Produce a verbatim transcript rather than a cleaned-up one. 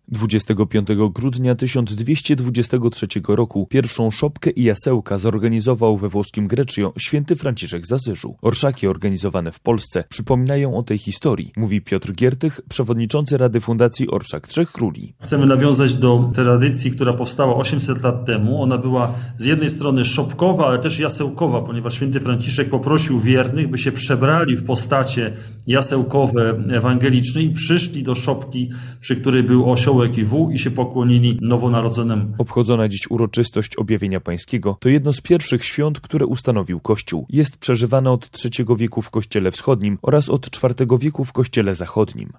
dwudziestego piątego grudnia tysiąc dwieście dwudziestego trzeciego roku pierwszą szopkę i jasełka zorganizował we włoskim Greccio święty Franciszek z Asyżu. Orszaki organizowane w Polsce przypominają o tej historii, mówi Piotr Giertych, przewodniczący Rady Fundacji Orszak Trzech Króli. Chcemy nawiązać do tradycji, która powstała osiemset lat temu. Ona była z jednej strony szopkowa, ale też jasełkowa, ponieważ święty Franciszek poprosił wiernych, by się przebrali w postacie jasełkowe ewangeliczne i przyszli do szopki, przy której był osiołek i wół, i się pokłonili nowonarodzonemu. Obchodzona dziś uroczystość Objawienia Pańskiego to jedno z pierwszych świąt, które ustanowił Kościół. Jest przeżywane od trzeciego wieku w Kościele Wschodnim oraz od czwartego wieku w Kościele Zachodnim.